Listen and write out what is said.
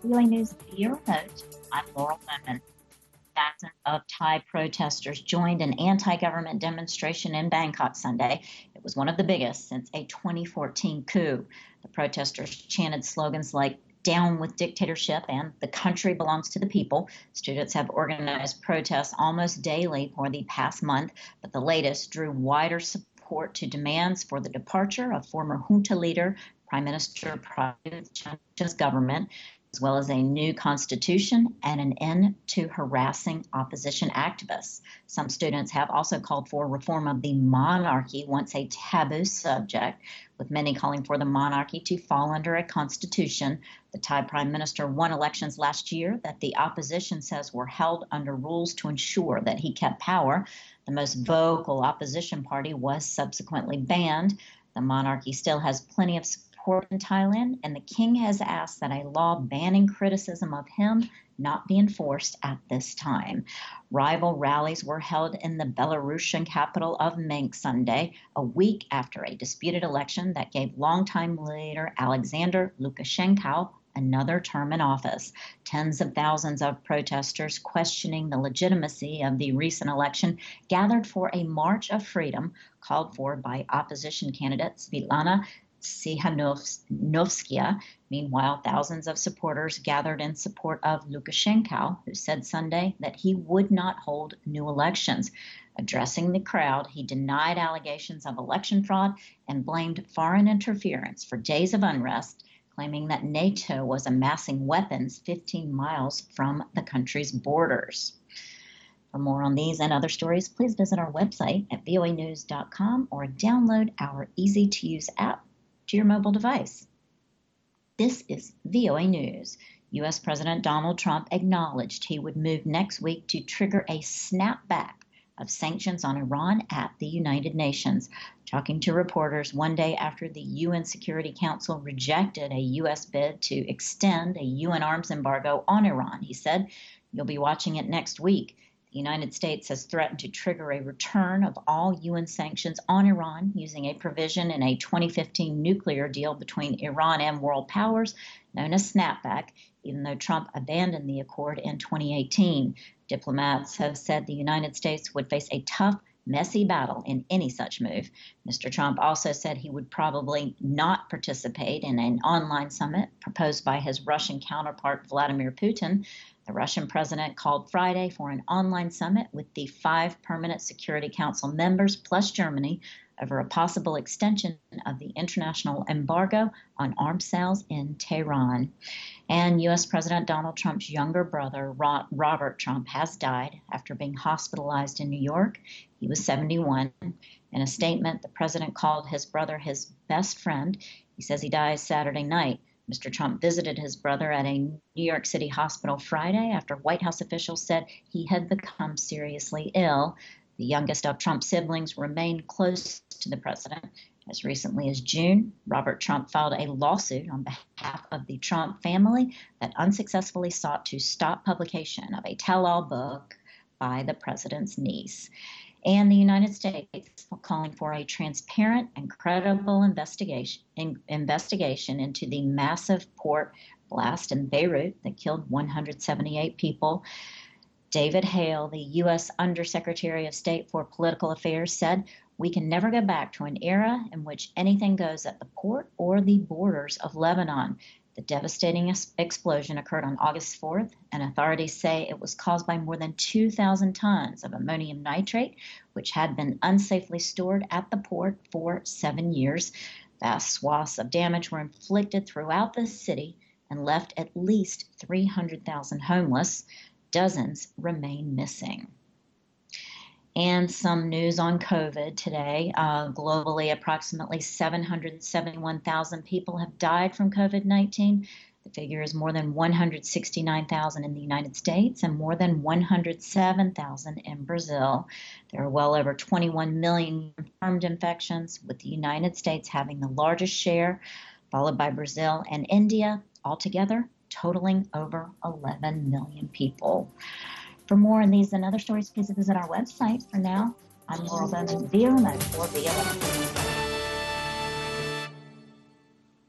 VOA News via remote. I'm Laurel Bowman. Thousands of Thai protesters joined an anti-government demonstration in Bangkok Sunday. It was one of the biggest since a 2014 coup. The protesters chanted slogans like "Down with dictatorship" and "The country belongs to the people." Students have organized protests almost daily for the past month, but the latest drew wider support to demands for the departure of former junta leader Prime Minister Prayut Chan-o-cha's government, as well as a new constitution and an end to harassing opposition activists. Some students have also called for reform of the monarchy, once a taboo subject, with many calling for the monarchy to fall under a constitution. The Thai prime minister won elections last year that the opposition says were held under rules to ensure that he kept power. The most vocal opposition party was subsequently banned. The monarchy still has plenty of support in Thailand, and the king has asked that a law banning criticism of him not be enforced at this time. Rival rallies were held in the Belarusian capital of Minsk Sunday, a week after a disputed election that gave longtime leader Alexander Lukashenko another term in office. Tens of thousands of protesters questioning the legitimacy of the recent election gathered for a March of Freedom called for by opposition candidate Svetlana Tsikhanouskaya. Meanwhile, thousands of supporters gathered in support of Lukashenko, who said Sunday that he would not hold new elections. Addressing the crowd, he denied allegations of election fraud and blamed foreign interference for days of unrest, claiming that NATO was amassing weapons 15 miles from the country's borders. For more on these and other stories, please visit our website at voanews.com or download our easy-to-use app to your mobile device. This is VOA News. U.S. President Donald Trump acknowledged he would move next week to trigger a snapback of sanctions on Iran at the United Nations. Talking to reporters one day after the UN Security Council rejected a U.S. bid to extend a UN arms embargo on Iran, he said, "You'll be watching it next week." The United States has threatened to trigger a return of all UN sanctions on Iran using a provision in a 2015 nuclear deal between Iran and world powers known as snapback, even though Trump abandoned the accord in 2018. Diplomats have said the United States would face a tough, messy battle in any such move. Mr. Trump also said he would probably not participate in an online summit proposed by his Russian counterpart, Vladimir Putin. The Russian president called Friday for an online summit with the 5 permanent Security Council members plus Germany over a possible extension of the international embargo on arms sales in Tehran. And U.S. President Donald Trump's younger brother, Robert Trump, has died after being hospitalized in New York. He was 71. In a statement, the president called his brother his best friend. He says he died Saturday night. Mr. Trump visited his brother at a New York City hospital Friday after White House officials said he had become seriously ill. The youngest of Trump's siblings remained close to the president. As recently as June, Robert Trump filed a lawsuit on behalf of the Trump family that unsuccessfully sought to stop publication of a tell-all book by the president's niece. And the United States calling for a transparent and credible investigation into the massive port blast in Beirut that killed 178 people. David Hale, the U.S. Undersecretary of State for Political Affairs, said, "We can never go back to an era in which anything goes at the port or the borders of Lebanon." The devastating explosion occurred on August 4th, and authorities say it was caused by more than 2,000 tons of ammonium nitrate, which had been unsafely stored at the port for 7 years. Vast swaths of damage were inflicted throughout the city and left at least 300,000 homeless. Dozens remain missing. And some news on COVID today. Globally, approximately 771,000 people have died from COVID-19. The figure is more than 169,000 in the United States and more than 107,000 in Brazil. There are well over 21 million confirmed infections, with the United States having the largest share, followed by Brazil and India, altogether totaling over 11 million people. For more on these and other stories, please visit our website. For now, I'm Laurel Bowman, via remote or via.